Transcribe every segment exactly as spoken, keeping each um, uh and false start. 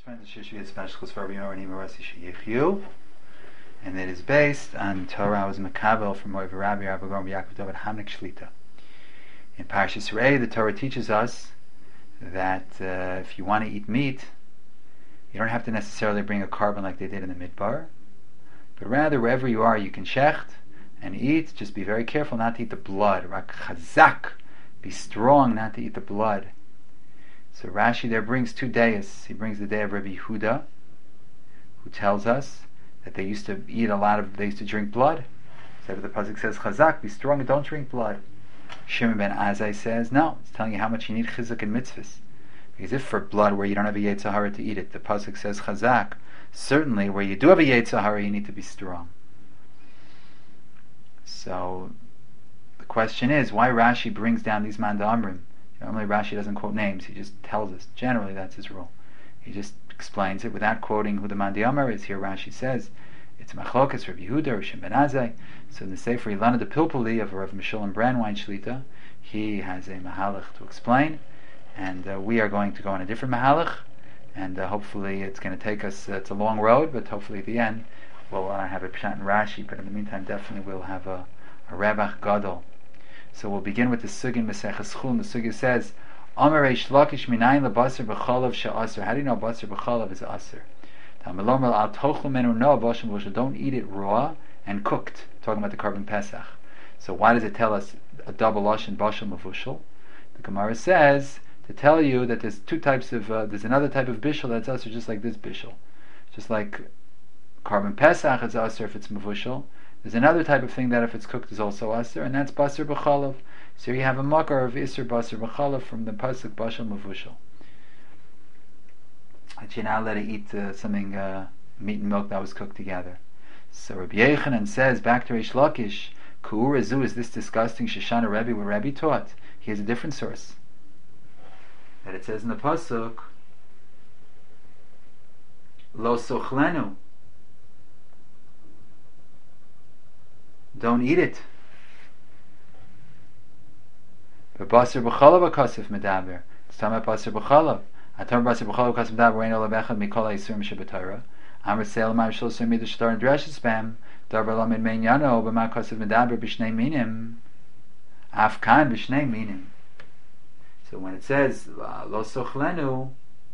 friends, Shishvi Specialist for Rabbi Morasi Sheyichyu, and it is based on Torah was Makabel from Moiv Rabbi Rabbi Yaakov David Hamnik Shlita. In Parshas Rei, the Torah teaches us that uh, if you want to eat meat, you don't have to necessarily bring a carbon like they did in the Midbar, but rather wherever you are, you can shecht and eat. Just be very careful not to eat the blood. Rak chazak, be strong not to eat the blood. So Rashi there brings two days. He brings the day of Rabbi Yehuda, who tells us that they used to eat a lot of, they used to drink blood. So the pasuk says, Chazak, be strong and don't drink blood. Shimon ben Azai says, no, it's telling you how much you need chizuk and mitzvahs. Because if for blood where you don't have a Yetzer Hara to eat it, the pasuk says Chazak, certainly where you do have a Yetzer Hara, you need to be strong. So the question is, why Rashi brings down these Manda Amrim? Normally Rashi doesn't quote names, he just tells us. Generally that's his rule. He just explains it without quoting who the Mandi Amar is. Here Rashi says, it's Machlokas, Rabbi Yehuda, or Shimon ben Azai. So in the Sefer Ilana de Pilpuli of Rav Meshulam Brandwein Shlita, he has a Mahalach to explain, and uh, we are going to go on a different Mahalach, and uh, hopefully it's going to take us, uh, it's a long road, but hopefully at the end we'll uh, have a Pshat in Rashi, but in the meantime definitely we'll have a, a Rebach Gadol. So we'll begin with the Sugin Meseches Chulin. The Sugin says, Amar Reish Lakish minayin lebasar b'chalav she'aser. How do you know basar b'chalav is aser? Tamelomel al tochel menu no b'ashim v'shel. Don't eat it raw and cooked. Talking about the Korban Pesach. So why does it tell us a double lashon bashal mavushal? The Gemara says to tell you that there's two types of uh, there's another type of bishul that's aser, just like this bishul, just like Korban Pesach is aser if it's mavushal. There's another type of thing that if it's cooked is also aser, and that's basar b'chalav. So you have a makar of isur basar b'chalav from the pasuk bashal mavushal. That you're not allowed to eat uh, something uh, meat and milk that was cooked together. So Rabbi Yechanan says back to Reish Lakish, Ku'urazu, is this disgusting? Shoshana Rebbe, what Rebbe taught. He has a different source. That it says in the pasuk, Lo sochlenu. Don't eat it. But basar b'chalav akasif medaber. It's talking about basar b'chalav. Atam basar b'chalav akasif medaber rein olabechad mikol ha'isurim shebetorah. Amar seil ma'am shel sumi d'shtar and dreshes spam. Davar lamid mein yano b'ma akasif medaber b'shnei minim. Afkan b'shnei minim. So when it says lo sochlenu,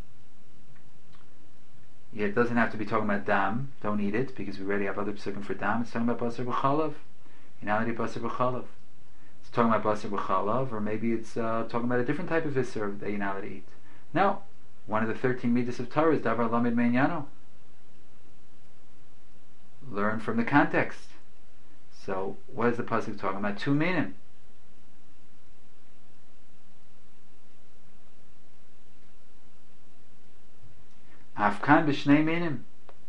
it doesn't have to be talking about dam. Don't eat it, because we already have other psukim for dam. It's talking about basar b'chalav. You know, basar b'chalav. It's talking about basar b'chalav, or maybe it's uh, talking about a different type of isur that you're not allowed to eat. No, one of the thirteen midas of Torah is davar lamid mein yano. Learn from the context. So, what is the pasuk talking about? Two minim. Afkan b'shnei minim.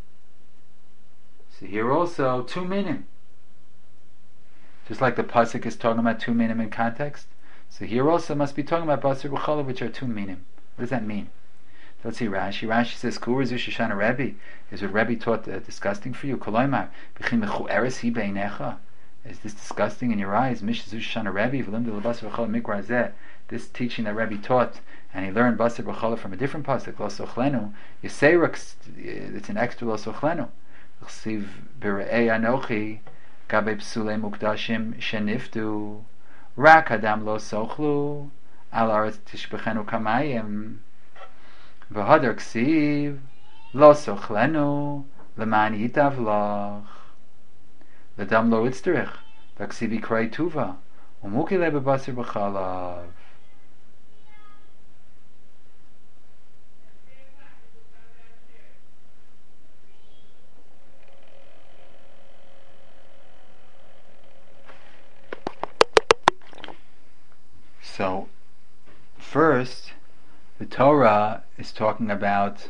So here also, two minim. Just like the pasuk is talking about two minim in context, so here also must be talking about basar b'chalav, which are two minim. What does that mean? So let's see Rashi. Rashi says, Ku'urazu shoshana Rebbe. Is what Rebbe taught uh, disgusting for you? Koloimar, b'chim mechu'eres hi beinecha. Is this disgusting in your eyes? Mishazu shoshana Rebbe, v'lim de basar b'chalav mikra zeh. This teaching that Rebbe taught, and he learned basar b'chalav from a different pasuk, lo sochlenu. Yisei, it's an extra lo sochlenu. Chsiv b're'ei anochi. Gabe psulei mukdashim sheniftu rak adam lo sochlu al aretz tishbechenu kamayim v'hadar ksiv lo sochlenu leman yitav lach ledam lo itzterich v'ksiv yikrei tuva umukile bebasar b'chalav. So, first, the Torah is talking about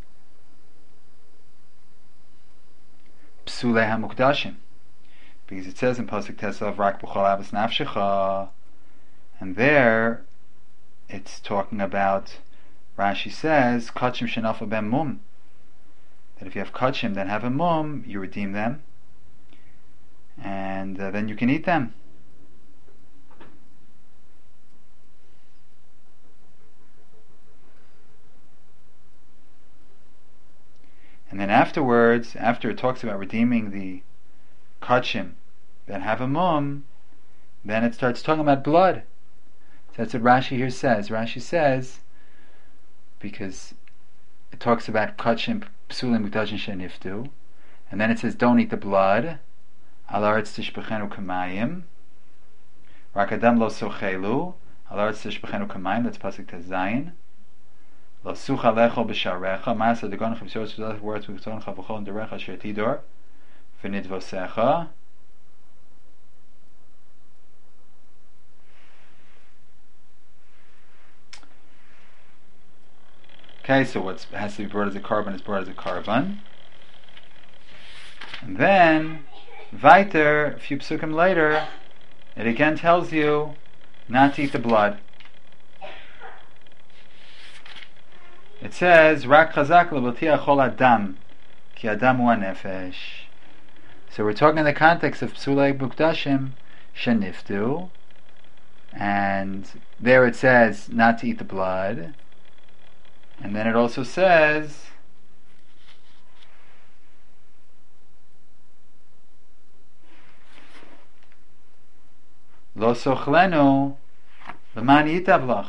Psulei HaMukdashim, because it says in Pasuk Tesav, Rak B'chol Abbas Nafshecha, and there it's talking about, Rashi says, Kachim Shenafa Ben Mum, that if you have Kachim that have a Mum, you redeem them, and uh, then you can eat them. And then afterwards, after it talks about redeeming the kachim that have a mum, then it starts talking about blood. So that's what Rashi here says. Rashi says, because it talks about kachim psulim mukdashim sheniftu, and then it says don't eat the blood. Al haaretz tishbechenu kamayim. Rak adam lo sochelu. Al haaretz tishbechenu kamayim. That's pasuk tezayin. Lo sucha lechol b'sharecha. Ma'asa degon chavshos v'zalach words v'kton chavachol and derecha asher tidor v'nidvosecha. Okay, so what has to be brought as a carbon is brought as a carbon. And then, weiter, a few psukim later, it again tells you not to eat the blood. It says, Rak chazak le'botia chol adam, ki adam hu hanefesh. So we're talking in the context of psulei mukdashim sheniftu, and there it says not to eat the blood. And then it also says Lo sochlenu l'man yitav lach.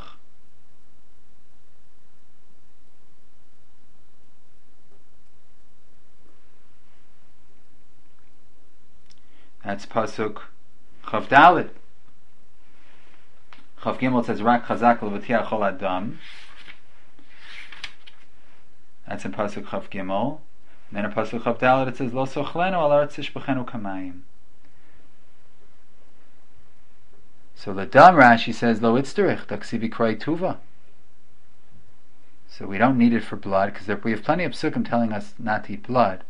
That's pasuk Chav Daled. Chav Gimel says Rak chazak l'v'tiach chol adam. That's in pasuk Chav Gimel. And then in pasuk Chav Daled it says Lo sochlenu al haaretz tishbechenu kamayim. So the Dam Rashi says Lo itzterich daksivi kroi tuva. So we don't need it for blood because we have plenty of psukim telling us not to eat blood.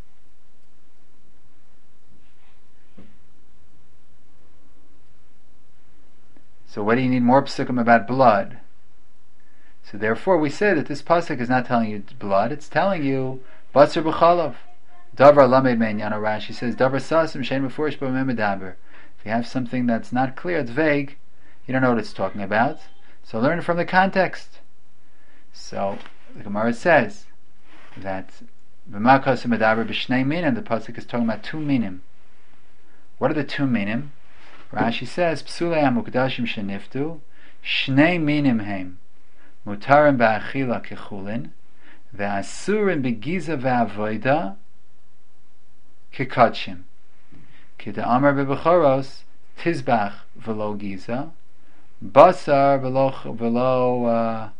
So what do you need more psukim about blood? So therefore we say that this pasuk is not telling you blood, it's telling you Basar b'chalav. Davar lamed me'inyan. Rashi says Davar sasim shein mefurish b'mem medaber. If you have something that's not clear, it's vague, you don't know what it's talking about. So learn it from the context. So the Gemara says that b'makas medaber b'shnei minim. The pasuk is talking about two minim. What are the two minim? Rashi says psulei hamukdashim sheniftu shnei minim heim. Mutarim ba'achila kechulin, ve'asurim begiza ve'avoida kekachim. Ki de'amar bebechoros tizbach v'lo giza, basar v'lo v'lo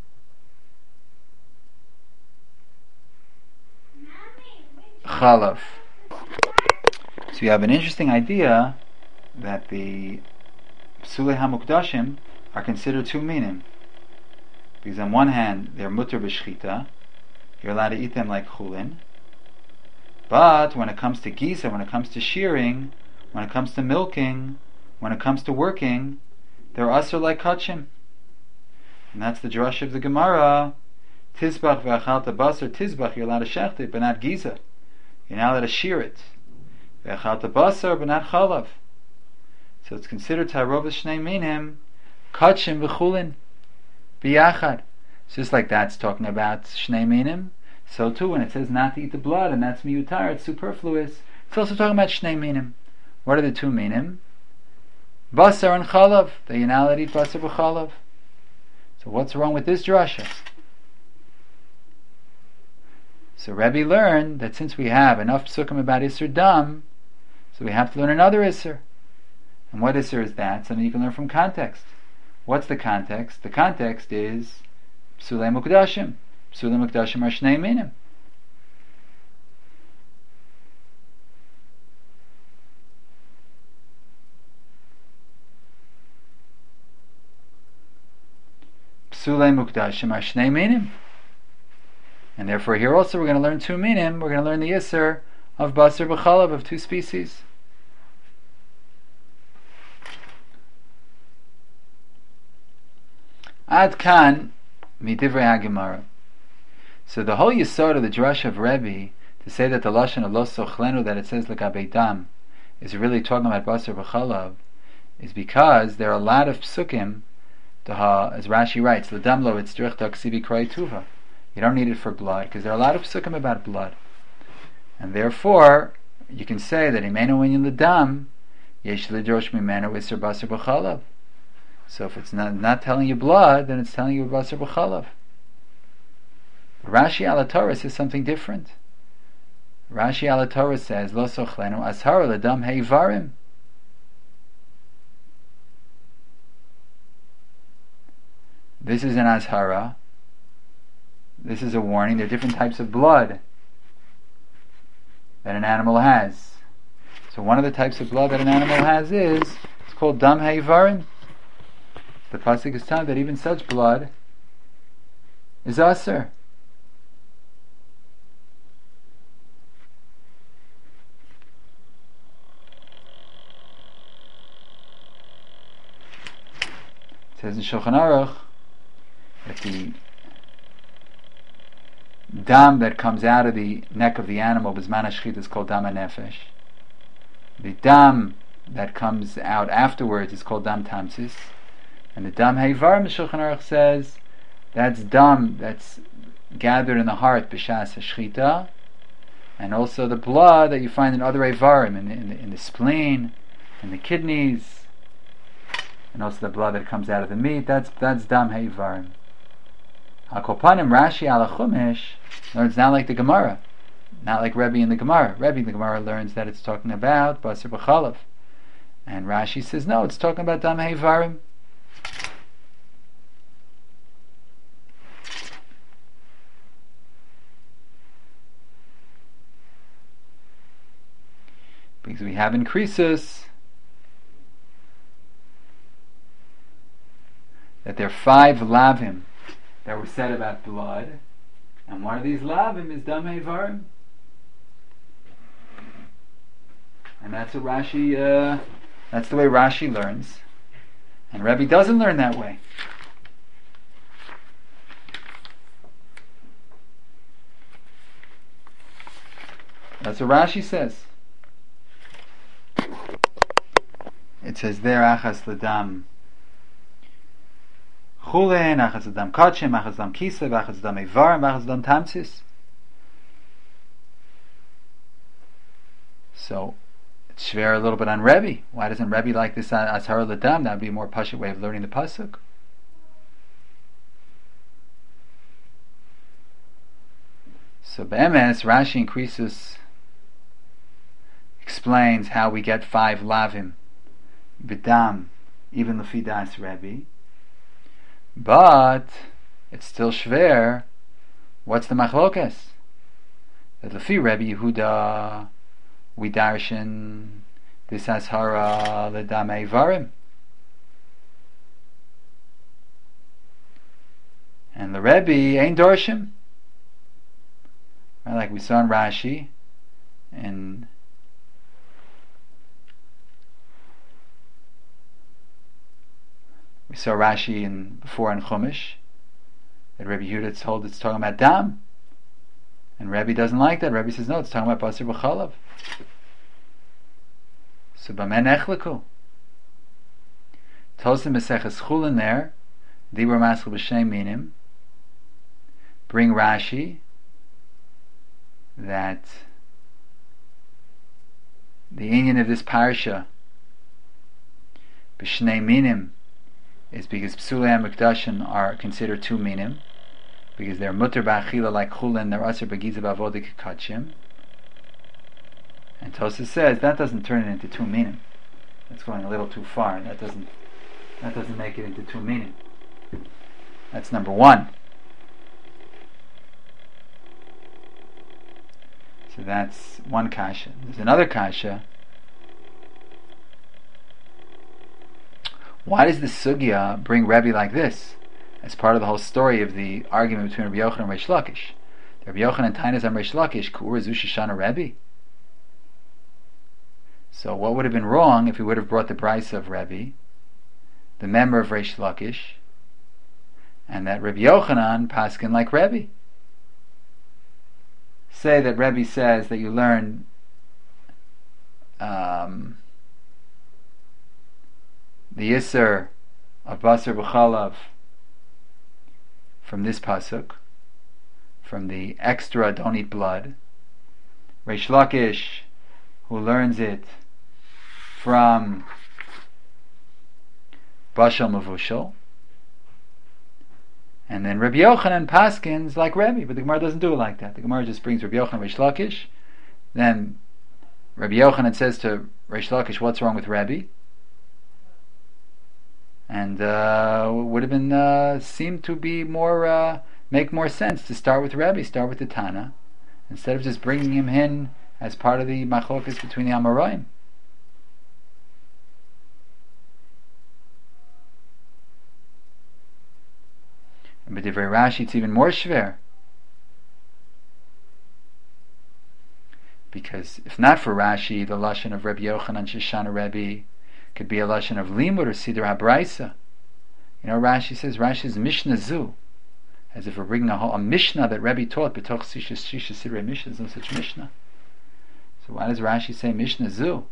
chalav. So you have an interesting idea that the psulei hamukdashim are considered two minim. Because on one hand, they're mutter b'shchita, you're allowed to eat them like chulin. But when it comes to gisa, when it comes to shearing, when it comes to milking, when it comes to working, they're asur like kachim. And that's the drush of the Gemara. Tizbach ve'achalta basar, tizbach, you're allowed to shecht it, but not gisa. You're not allowed to shear it. Ve'achalta basar, but not chalav. So it's considered ta'arovas shnei minim, kachim v'chulin. Biyachad. Just like that's talking about Shnei Minim, so too when it says not to eat the blood, and that's miyutar, it's superfluous, it's also talking about Shnei Minim. What are the two Minim? Basar and Chalav. That you're not allowed to eat Basar b'chalav. So what's wrong with this drasha? So Rebbe learned that since we have enough psukim about Isser Dam, so we have to learn another Isser. And what Isser is that? Something you can learn from context. What's the context? The context is Psulei Mukdashim. Psulei Mukdashim are Shnei Minim. Psulei Mukdashim are Shnei Minim. And therefore here also we're going to learn two Minim. We're going to learn the Yisr of Basar b'chalav, of two species. Ad kan midivrei haGemara. So the whole yisod of the drush of Rebbe to say that the lashon of lo sochlenu, that it says legabei dam, is really talking about basar b'chalav, is because there are a lot of psukim, as Rashi writes, l'dam lo itzrich taksibi kroi tuva. You don't need it for blood because there are a lot of psukim about blood. And therefore, you can say that Imenu Inyan L'Dam, Yesh L'Drosh Mimenu Isser Basar B'Chalav. So if it's not, not telling you blood, then it's telling you Basar B'Chalav. Rashi ala Torah says something different. Rashi ala Torah says, Lo Sochlenu Ashara L'Dam Heivarim. This is an Ashara. This is a warning. There are different types of blood that an animal has. So one of the types of blood that an animal has is, it's called Dam Heivarim. The pasuk is telling that even such blood is Aser. It says in Shulchan Aruch that the dam that comes out of the neck of the animal, B'zman HaShechita, is called Dam HaNefesh. The dam that comes out afterwards is called Dam Tamsis. And the Dam Heivarim, Shulchan Aruch says, that's dam that's gathered in the heart, B'shas HaShechita, and also the blood that you find in other Eivarim, in the, in the, in the spleen, in the kidneys, and also the blood that comes out of the meat. That's that's Dam Heivarim. Hakopanim Rashi ala Chumash learns not like the Gemara, not like Rebbe in the Gemara. Rebbe in the Gemara learns that it's talking about Basar B'Chalav, and Rashi says no, it's talking about Dam Heivarim. Because we have in Krisus that there are five lavim that were said about blood, and one of these lavim is Dam Heivarim, and that's what Rashi. Uh, that's the way Rashi learns, and Rebbe doesn't learn that way. That's what Rashi says. It says there, Achas L'Dam Chulen, Achas L'Dam Kachim, Achas L'Dam Kisev, Achas L'Dam Eivarim, Achas L'Dam Tamsis. So, it's shver a little bit on Rebbe. Why doesn't Rebbe like this Ashara L'Dam? That would be a more pashut way of learning the pasuk. So, Be'emes, Rashi in Krisus explains how we get five lavim b'dam, even l'fi das Rebbe. But it's still shver. What's the machlokes? That l'fi Rebbe Yehuda we darshan this ashara l'dam eivarim, and the Rebbe ain't darshim. Right, like we saw in Rashi, and we saw Rashi in before in Chumash that Rebbe Yehuda told it's talking about dam, and Rebbe doesn't like that. Rebbe says no, it's talking about Basar B'Chalav. So b'men echleku Tosim Meseches Chulin there, Dibur Maskil B'Shem Minim, bring Rashi that the inyan of this parsha B'Shnei Minim is because Psulei HaMikdashim are considered two minim, because they're mutter ba'achila like chulin, they're aser b'giza b'avodik kachim. And Tosas says that doesn't turn it into two minim. That's going a little too far. That doesn't that doesn't make it into two minim. That's number one. So that's one kasha. There's another kasha. Why does the sugya bring Rebbe like this as part of the whole story of the argument between Rabbi Yochanan and Reish Lakish? Rabbi Yochanan tainas am Reish Lakish ku'ur zu sheshana Rebbe. So what would have been wrong if he would have brought the brisa of Rebbe, the member of Reish Lakish, and that Rabbi Yochanan paskin like Rebbe? Say that Rebbe says that you learn um, the Yisr of Basar B'Chalav from this pasuk, from the extra don't eat blood, Reish Lakish, who learns it from Bashal Mavushal. And then Rabbi Yochanan paskins like Rebbe, but the Gemara doesn't do it like that. The Gemara just brings Rabbi Yochanan Reish Lakish. Then Rabbi Yochanan says to Reish Lakish, "What's wrong with Rebbe?" And uh, would have been uh, seemed to be more uh, make more sense to start with Rebbe, start with the Tana, instead of just bringing him in as part of the machlokas between the Amoraim. But the very Rashi, it's even more shver. Because if not for Rashi, the lashon of Rabbi Yochanan Shoshana Rebbe could be a lashon of Limud or Siddur HaBraisa. You know, Rashi says Rashi's Mishnah Zu, as if we're bringing a whole a Mishnah that Rebbe taught. B'toch Sisha Shisha Sidrei Mishnah, there's no such Mishnah. So why does Rashi say Mishnah Zu?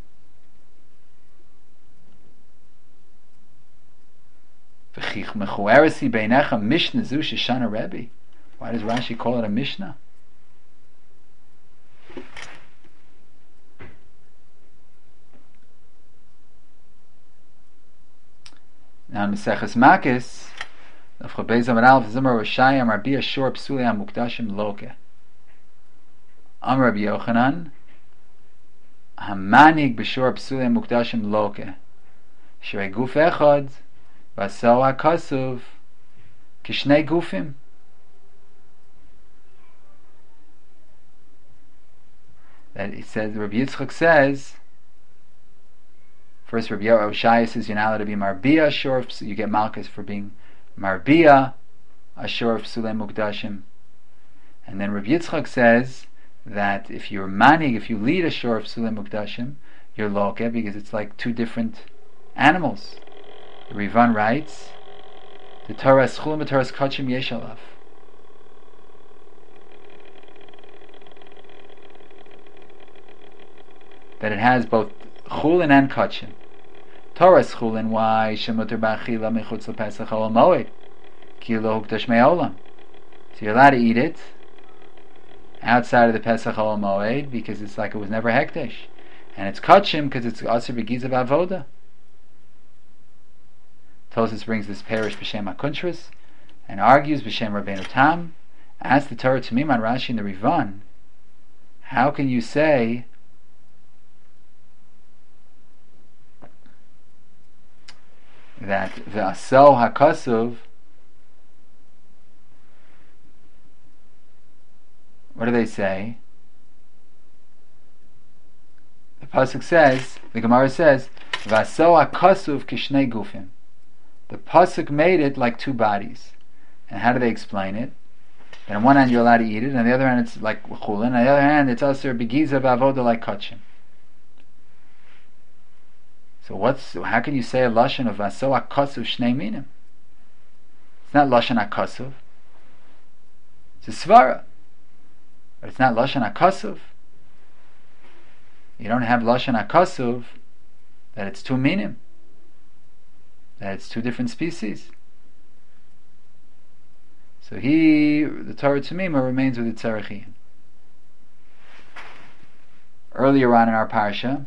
Mishnah Zu Shoshana Rebbe. Why does Rashi call it a Mishnah? Now in Maseches Makis, of Chabez Amar Aleph Zimar Rishayim Rabbi Ashur Psuli Amukdashim Loke. Am Rabbi Yochanan Hamanig B'Shur Psuli Amukdashim Loke. Shrei Guf Echad Vasau HaKasuv Kishnei Gufim. That it says, Rabbi Yitzchak says, first Rabbi Yoshai says you're not allowed to be Marbia Ashur, so you get Malchus for being Marbia Ashur of Psulei Mukdashim. And then Rabbi Yitzchak says that if you're Manig, if you lead Ashur of Psulei Mukdashim, you're Loke, because it's like two different animals. The Rivan writes, the Torah Schulim, the Torah Kachim Yeshalav. That it has both Chulin and Kachim. Torah Chulin, why Shemuter Ba'achila Mechutz LePesach Ol Moed Ki Lo Hukdash Me'olam. So you're allowed to eat it outside of the Pesach Ol Moed because it's like it was never Hekdesh, and it's Kachim because it's Asur B'Gizav Avoda. Tosfos brings this parish B'Shem HaKuntras and argues B'Shem Rabbeinu Tam. Asks the Torah to Miman Rashi in the Rivan, how can you say that the Asau HaKasuv, what do they say? The pasuk says, the Gemara says, Vasau HaKasuv Kishnei Gufim. The pasuk made it like two bodies. And how do they explain it? And on one hand you're allowed to eat it, and on the other hand it's like chulin, on the other hand it's also begiza b'avoda like kachim. So what's, how can you say a lashon of Vasau HaKasuv Shnei Minim? It's not lashon HaKasuv. It's a svara. But it's not lashon HaKasuv. You don't have lashon HaKasuv that it's two minim, that it's two different species. So he, the Torah Tumima, remains with the Tzarechiyim. Earlier on in our parsha,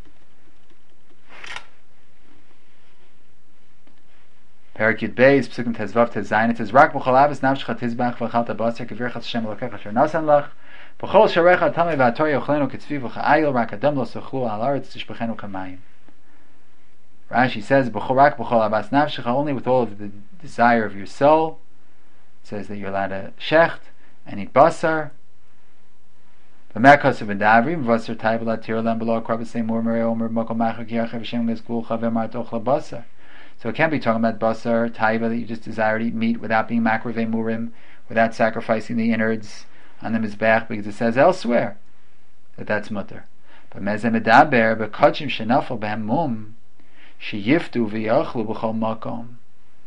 Perak Yud Beis, Psukim Tezvav Tezayin, it says, Rak b'chol avos nafshecha tizbach v'chalta basar k'virchat Hashem Elokecha asher nasan lach b'chol sharecha tamei v'ator yochlenu k'tzvi v'cha'ayil rak adam lo sochlu al aretz tishbechenu kamayim. Rashi says, B'chol rak b'chol avos nafshecha, only with all of the desire of your soul. It says that you're allowed to shecht and eat basar. V'merkos v'davrim v'asar taiv l'tir l'em below krabasei murmurei omer mokom machak yarchev Hashem gizgul chavem artoch l'basar. So it can't be talking about basar, taiva, that you just desire to eat meat without being makrave murim, without sacrificing the innards on the mizbech, because it says elsewhere that that's mutter. But mezeh medaber b'kachim shenafel b'hem mum sheyiftu v'yachlu b'chol makom.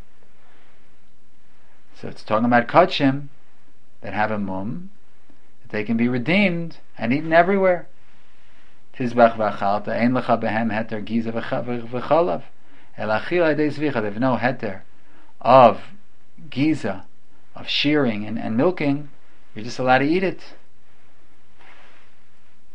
So it's talking about kachim that have a mum, that they can be redeemed and eaten everywhere. Tizbach v'achalta ein lecha b'hem heter giza v'chalav. They have no heter of giza, of shearing and, and milking. You're just allowed to eat it.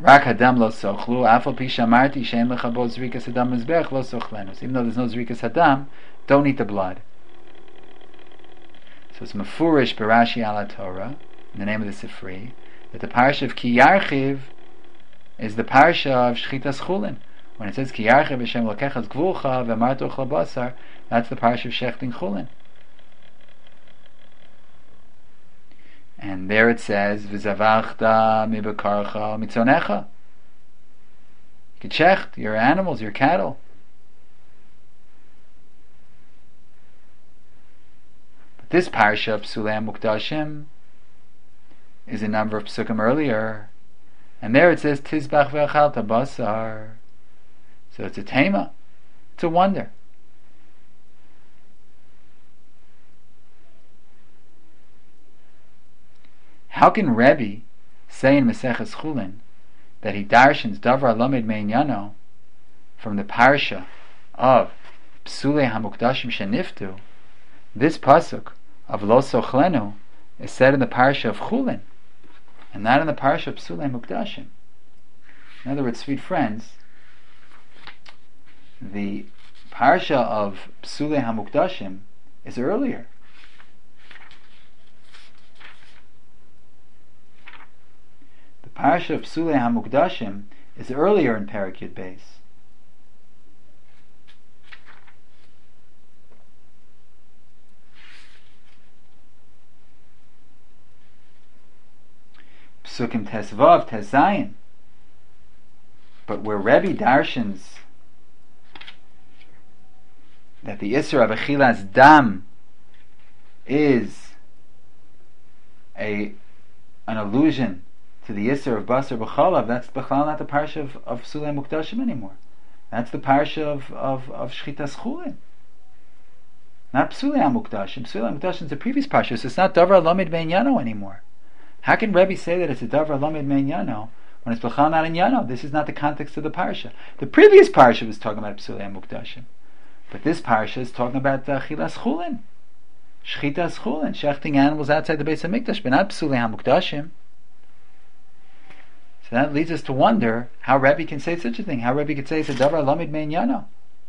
Rak hadam lo sochlu, afal pi shamarti shein lecha bo zrikas hadam mizbech lo sochlenus. Even though there's no zrikas hadam, don't eat the blood. So it's mefurish barashi ala Torah, in the name of the Sifri, that the parsha of Ki Yarchiv is the parsha of Shchitas Chulin. When it says Ki Yarchiv Hashem lokechas gvulcha v'amartu ochla basar, that's the parsha of Shechting Chulin. And there it says V'zavachta mibekarcha mitzonecha. You can shecht your animals, your cattle. But this parsha of Psulei Mukdashim is a number of psukim earlier, and there it says Tizbach ve'achalta basar. So it's a tema, it's a wonder. How can Rebbe say in Maseches Chulin that he darshans davar lamed meinyano from the parsha of Psulei Hamukdashim Sheniftu? This pasuk of Lo Sochlenu is said in the parsha of Chulin, and not in the parsha of Psulei Mukdashim. In other words, sweet friends, the parsha of Psulei Hamukdashim is earlier. The parsha of Psulei Hamukdashim is earlier in Perek Yud Beis. Psukim Tesvav, Tezayin. But where Rebbe darshans that the Isser of Achilas Dam is a an allusion to the Isser of Basar B'chalav, that's B'chal not the parsha of, of Psulei Mukdashim anymore. That's the parsha of, of, of Shchitas Chulin. Not Psulei HaMukdashim. Psulei HaMukdashim is the previous parsha, so it's not Davar Lamed Me'Inyano anymore. How can Rebbe say that it's a Davar Lamed Me'Inyano when it's B'chal not in Yano? This is not the context of the parsha. The previous parsha was talking about Psulei HaMukdashim. But this parsha is talking about uh, Chilas Chulin. Shchitas Chulin, shechting animals outside the Beis HaMikdash, but not Psulei HaMukdashim. So that leads us to wonder how Rebbe can say such a thing. How Rebbe could say it's a davar lamid me'inyano.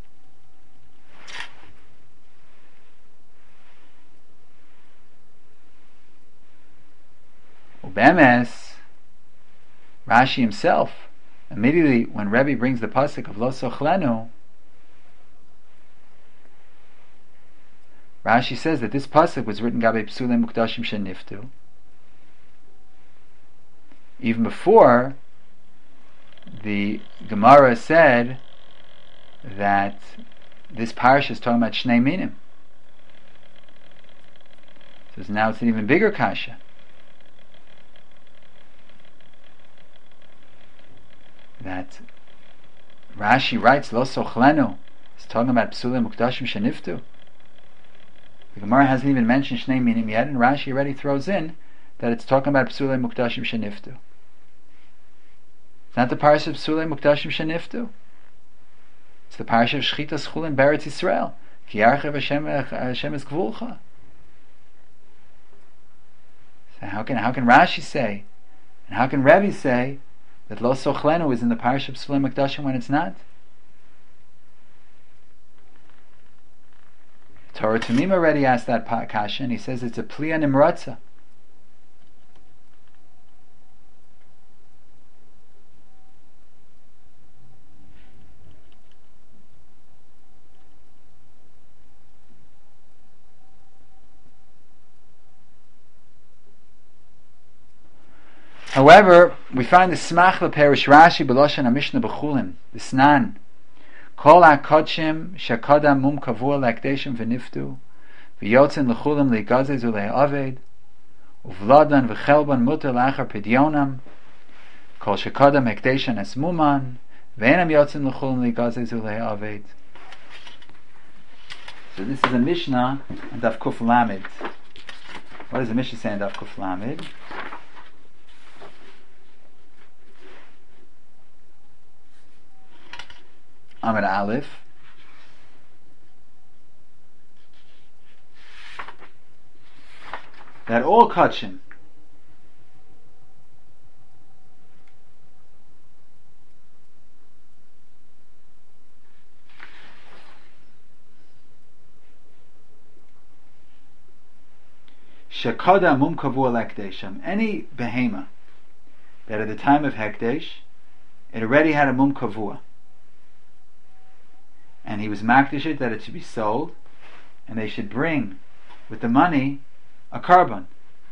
Ubemes, Rashi himself, immediately when Rebbe brings the pasuk of Lo Sochlenu, Rashi says that this pasuk was written Gabe Psulei Mukdashim Sheniftu. Even before the Gemara said that this parsha is talking about Shnei Minim. So now it's an even bigger kasha. That Rashi writes Lo Sochlenu is talking about Psulei Mukdashim Sheniftu. The Gemara hasn't even mentioned Shnei Minim yet, and Rashi already throws in that it's talking about Psulei Mukdashim Sheniftu. It's not the parsha of Psulei Mukdashim Sheniftu. It's the parsha of Shchitas Chulin Beretz Yisrael. Ki Yarchiv Hashem Hashem es Gvulcha. So how can how can Rashi say, and how can Rebbe say that Lo Sochlenu is in the parsha of Psulei Mukdashim when it's not? Torah Tamim already asked that kasha, and he says it's a Pliya Nimratza. However, we find the Smach L'Perish Rashi B'Loshan HaMishnah B'Chulin, the Snan. Kol HaKodshim Shakadam Mum Kavua L'Akdeshim V'Niftu V'Yotzin L'Chulim L'Gazez U'Le'Aved Uvladan V'Chelban Mutter L'Achar Pidionam Kol Shakadam Hekdeshan Es Muman V'Enam Yotzin L'Chulim L'Gazez U'Le'Aved. So this is a Mishnah and Daf Kuf Lamed. What does the Mishnah say in Daf Kuf Lamed? Amid Aleph. That all kachim Shekada mum kavua lekdesham. Any behema that at the time of hekdesh it already had a mum kavua, and he was makdish it that it should be sold, and they should bring with the money a carbon.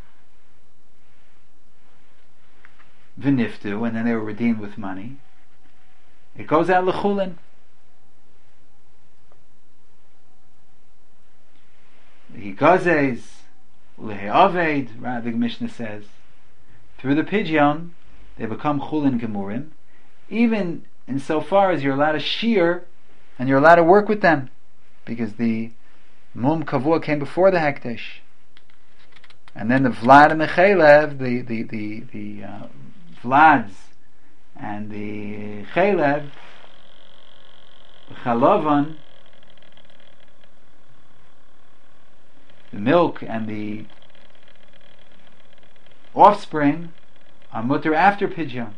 V'niftu, and then they were redeemed with money. It goes out l'chulin. He gazes lehe'aved, the Mishnah says, through the pidyon they become chulin gemurim, even insofar as you're allowed to shear and you're allowed to work with them, because the mum kavua came before the hekdesh, and then the vlad and the chelev, the the the, the uh, vlads and the chelev, the chalavan, the milk and the offspring, are mutter after pidyon.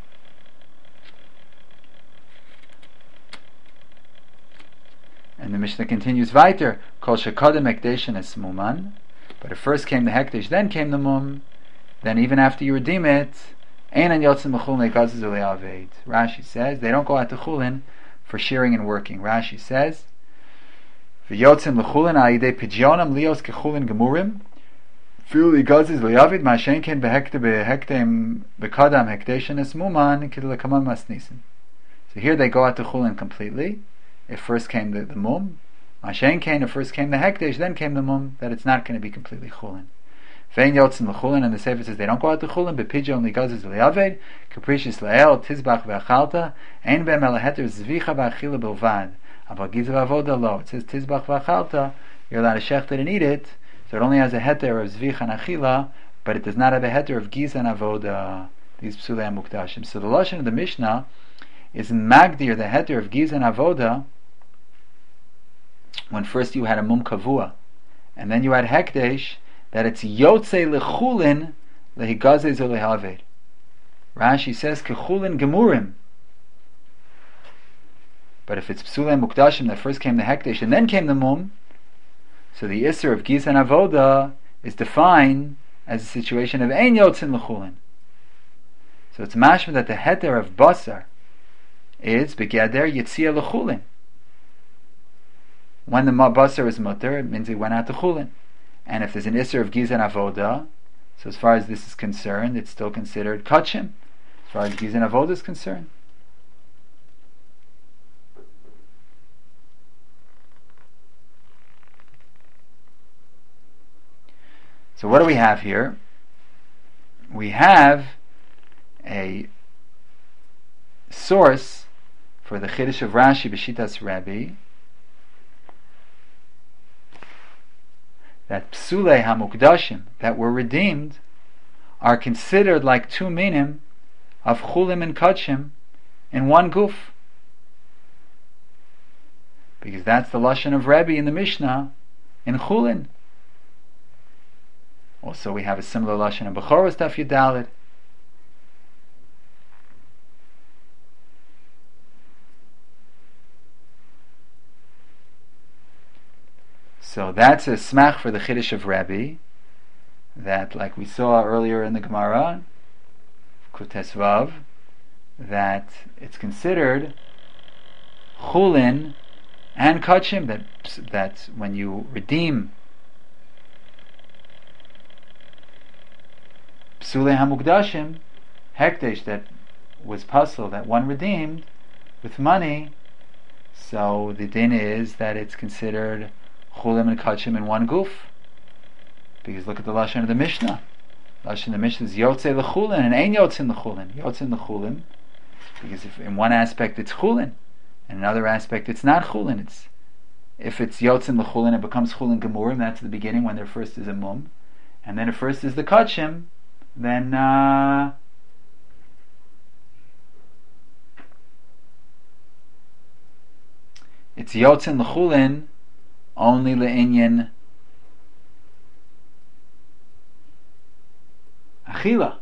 And the Mishnah continues weiter, Kol shekadem hekdeshin es muman, but if first came the hekdesh, then came the mum, then even after you redeem it, einan yotzim l'chulin legazes ule'aved. Rashi says, they don't go out to chulin for shearing and working. Rashi says, v'yotzim l'chulin ha'idei pidyonim lios kechulin gemurim, fi'u legazes ule'aved, ma'ashen ken behekte behektem bekadam hekdeshin es muman, kidle kaman masnisen. So here they go out to chulin completely. If first came the, the mum, Mashen came, if first came the hekdesh, then came the mum, that it's not going to be completely chulin. Vein yotzim l'chulin, and the Sefer says they don't go out to chulin, but pidyon ligazes li'aved, capricious le'el, tizbach v'achalta, ein bem elaheter zvicha v'achila bilvad, aval gizav avoda lo. It says tizbach v'achalta, you're allowed to shecht it and eat it, so it only has a heter of zvicha and achila, but it does not have a heter of giza and avoda, these psulei mukdashim. So the lashon of the Mishnah is magdir, the heter of giza and avoda, when first you had a mum kavua, and then you had hekdesh, that it's yotze lechulin lehigazez or lehaved. Rashi says kechulin gemurim. But if it's psulei mukdashim, that first came the hekdesh and then came the mum, so the isser of giza and avoda is defined as a situation of ein yotzin lechulin. So it's mashma that the heter of basar is begeder yitzia lechulin. When the basar is mutter, it means it went out to chulin. And if there's an isser of giza and avoda, so as far as this is concerned, it's still considered kachim, as far as giza and avoda is concerned. So what do we have here? We have a source for the Chiddush of Rashi b'Shitas Rabbi, that psulei hamukdashim, that were redeemed, are considered like two minim of chulim and kachim in one guf, because that's the lashon of Rebbe in the Mishnah in chulin. Also, we have a similar lashon in Bechoros Daf Yudalid. So that's a smach for the Chiddush of Rebbe, that, like we saw earlier in the Gemara, Kutes Vav, that it's considered chulin and kachim, that that when you redeem psulei hamukdashim, hekdesh that was puzzle, that one redeemed with money, so the din is that it's considered chulim and kachim in one guf, because look at the lashon of the Mishnah. Lashon of the Mishnah is yotze lechulin and ein yotzin lechulin. Yotzin lechulin, because if in one aspect it's chulin, and in another aspect it's not chulin. It's if it's yotzin lechulin, it becomes chulin gemurim. That's the beginning when there first is a mum, and then if first is the kachim, then uh, it's yotzin lechulin only le'inyan achila.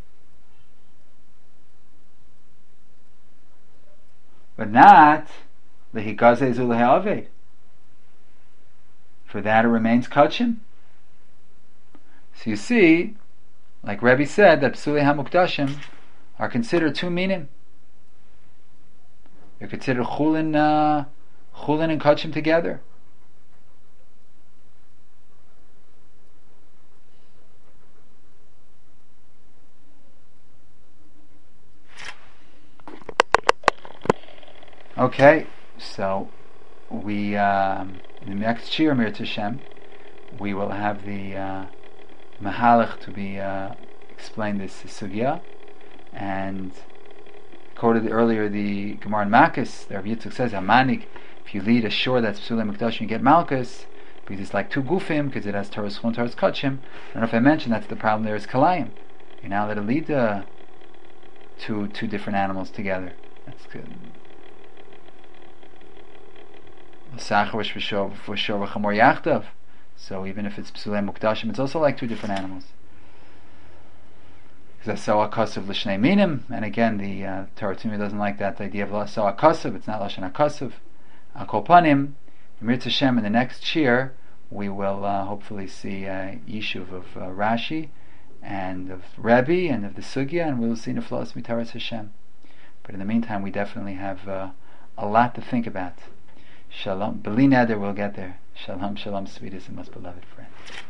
But not Lehigazeh zu lehe'aved. For that it remains kachim. So you see, like Rebbe said, that Psulei HaMukdashim are considered two minim. They're considered chulin, uh, chulin and kachim together. Okay, so we um, in the next shir, Mir Tashem, we will have the uh, Mahalach to be uh, explained this sugya, and quoted earlier the Gemara in Makkas. The Rav Yitzchak says, "Amanik, if you lead a shore that's Psulei Mukdashim, you get Malkus, because it's like two gufim, because it has Taras Chun, Taras Kachim." I don't know if I mentioned that's the problem. There is Kalayim. You're now let it lead uh, two two different animals together. That's good. So even if it's Psulei Mukdashim, it's also like two different animals. Because Sawa Kasav L'Shnei Minim, and again the uh, Torah Tumah doesn't like that idea of Sawa Kasav. It's not Lashon HaKasav. Kol Panim, Mir Tashem, in the next shir we will uh, hopefully see uh, Yishuv of uh, Rashi and of Rebbe and of the Sugya, and we will see Neflos Mitaras Hashem. But in the meantime, we definitely have uh, a lot to think about. Shalom. Beli neder, we'll get there. Shalom, shalom, sweetest and most beloved friend.